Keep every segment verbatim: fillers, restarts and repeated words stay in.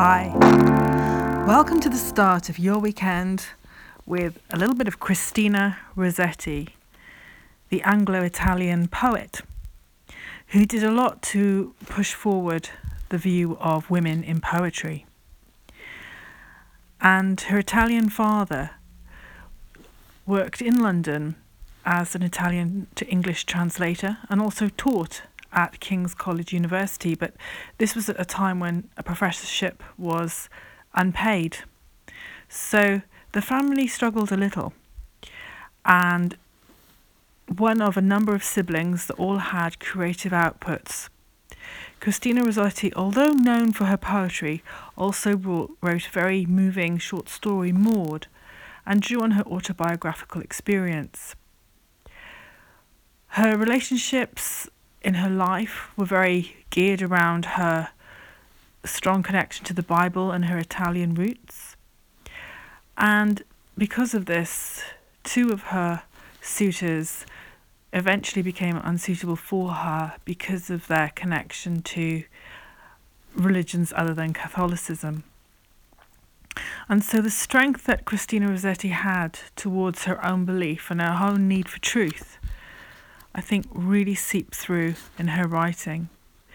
Hi, welcome to the start of your weekend with a little bit of Christina Rossetti, the Anglo-Italian poet, who did a lot to push forward the view of women in poetry. And her Italian father worked in London as an Italian to English translator and also taught at King's College University, but this was at a time when a professorship was unpaid. So the family struggled a little, and one of a number of siblings that all had creative outputs. Christina Rossetti, although known for her poetry, also wrote, wrote a very moving short story, Maud, and drew on her autobiographical experience. Her relationships in her life were very geared around her strong connection to the Bible and her Italian roots. And because of this, two of her suitors eventually became unsuitable for her because of their connection to religions other than Catholicism. And so the strength that Christina Rossetti had towards her own belief and her own need for truth, I think, really seeped through in her writing.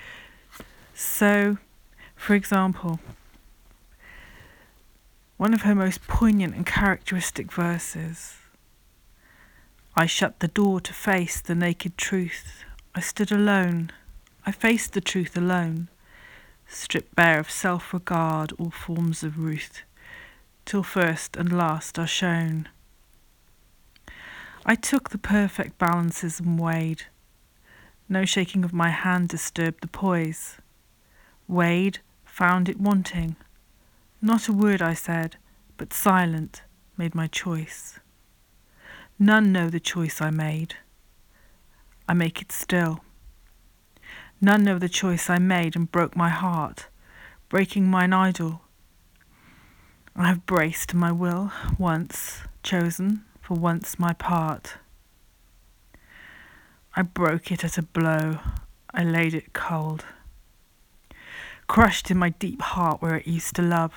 So, for example, one of her most poignant and characteristic verses: I shut the door to face the naked truth. I stood alone. I faced the truth alone, stripped bare of self-regard, all forms of ruth, till first and last are shown. I took the perfect balances and weighed. No shaking of my hand disturbed the poise. Weighed, found it wanting. Not a word I said, but silent, made my choice. None know the choice I made. I make it still. None know the choice I made and broke my heart, breaking mine idol. I have braced my will once, chosen for once my part. I broke it at a blow, I laid it cold, crushed in my deep heart where it used to love.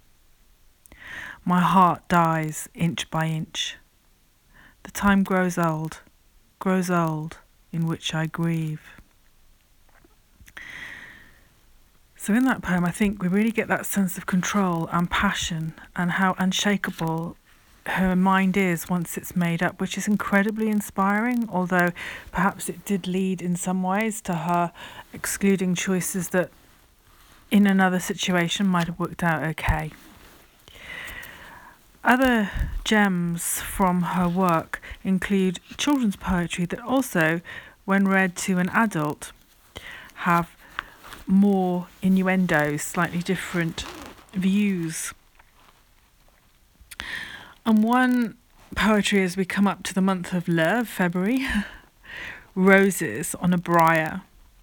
My heart dies inch by inch. The time grows old, grows old, in which I grieve. So in that poem, I think we really get that sense of control and passion and how unshakable her mind is once it's made up, which is incredibly inspiring, although perhaps it did lead in some ways to her excluding choices that in another situation might have worked out okay. Other gems from her work include children's poetry that also, when read to an adult, have more innuendos, slightly different views. And one poetry as we come up to the month of love, February, Roses on a Briar.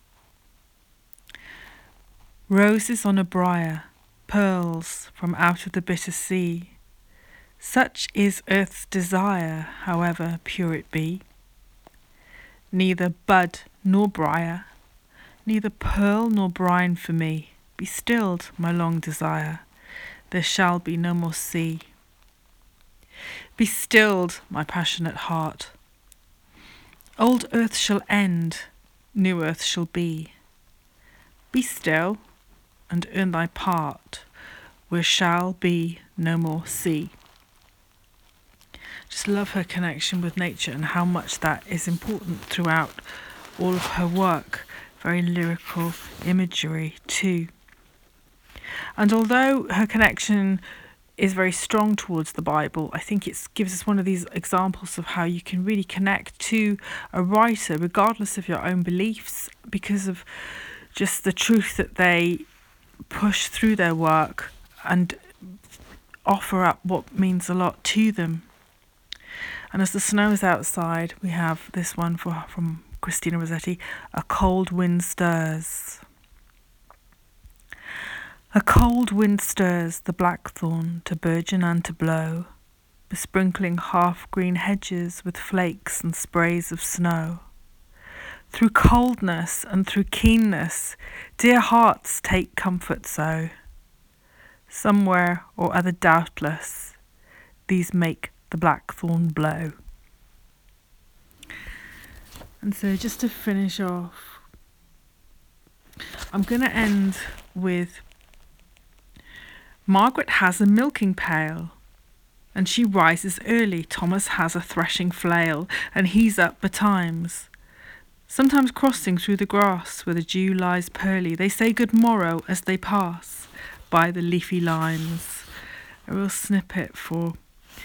Roses on a briar, pearls from out of the bitter sea. Such is earth's desire, however pure it be. Neither bud nor briar, neither pearl nor brine for me. Be stilled, my long desire, there shall be no more sea. Be stilled, my passionate heart. Old earth shall end, new earth shall be. Be still, and earn thy part, where shall be no more sea. Just love her connection with nature and how much that is important throughout all of her work. Very lyrical imagery too. And although her connection is very strong towards the Bible, I think it gives us one of these examples of how you can really connect to a writer regardless of your own beliefs, because of just the truth that they push through their work and offer up what means a lot to them. And as the snow is outside, we have this one for, from Christina Rossetti: A cold wind stirs. A cold wind stirs the blackthorn to burgeon and to blow, besprinkling half-green hedges with flakes and sprays of snow. Through coldness and through keenness, dear hearts take comfort so. Somewhere or other doubtless, these make the blackthorn blow. And so just to finish off, I'm going to end with Margaret has a milking pail, and she rises early. Thomas has a threshing flail, and he's up betimes. Sometimes crossing through the grass where the dew lies pearly, they say good morrow as they pass by the leafy limes. A real snippet for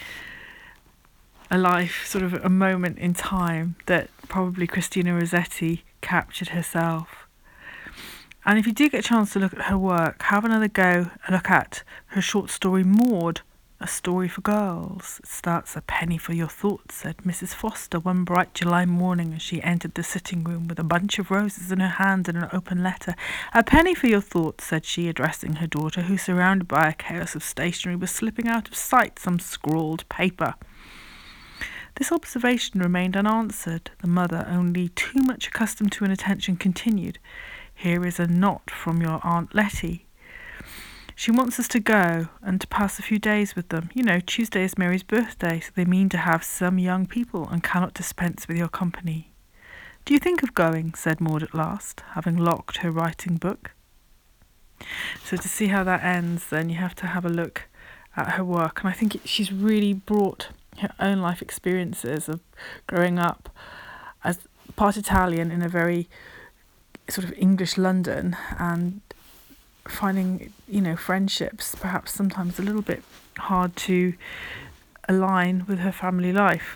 a life, sort of a moment in time that probably Christina Rossetti captured herself. And if you do get a chance to look at her work, have another go look at her short story Maud, A Story for Girls. It starts, "A penny for your thoughts," said Missus Foster one bright July morning as she entered the sitting room with a bunch of roses in her hand and an open letter. "A penny for your thoughts," said she, addressing her daughter, who, surrounded by a chaos of stationery, was slipping out of sight some scrawled paper. This observation remained unanswered. The mother, only too much accustomed to inattention, continued, "Here is a note from your Aunt Letty. She wants us to go and to pass a few days with them. You know, Tuesday is Mary's birthday, so they mean to have some young people and cannot dispense with your company." "Do you think of going?" said Maud at last, having locked her writing book. So to see how that ends, then you have to have a look at her work. And I think she's really brought her own life experiences of growing up as part Italian in a very sort of English London, and finding, you know, friendships perhaps sometimes a little bit hard to align with her family life.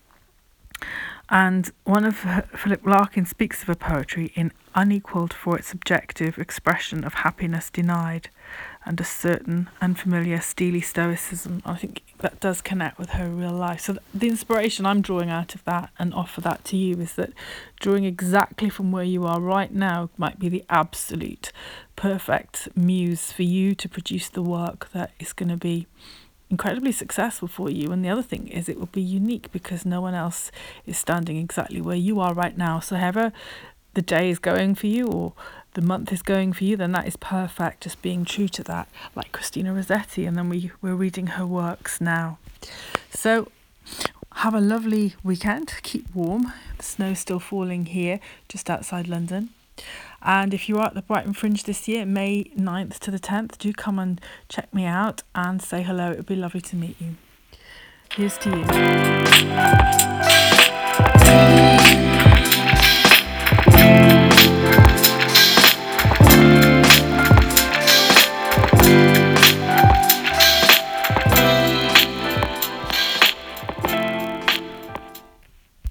And one of her, Philip Larkin speaks of her poetry in unequalled for its subjective expression of happiness denied and a certain unfamiliar steely stoicism. I think that does connect with her real life. So the inspiration I'm drawing out of that and offer that to you is that drawing exactly from where you are right now might be the absolute perfect muse for you to produce the work that is going to be incredibly successful for you. And the other thing is it will be unique because no one else is standing exactly where you are right now. So however the day is going for you or the month is going for you, then that is perfect. Just being true to that, like Christina Rossetti. And then we, we're reading her works now. So have a lovely weekend. Keep warm. The snow's still falling here just outside London. And if you are at the Brighton Fringe this year, May ninth to the tenth, do come and check me out and say hello. It would be lovely to meet you. Here's to you.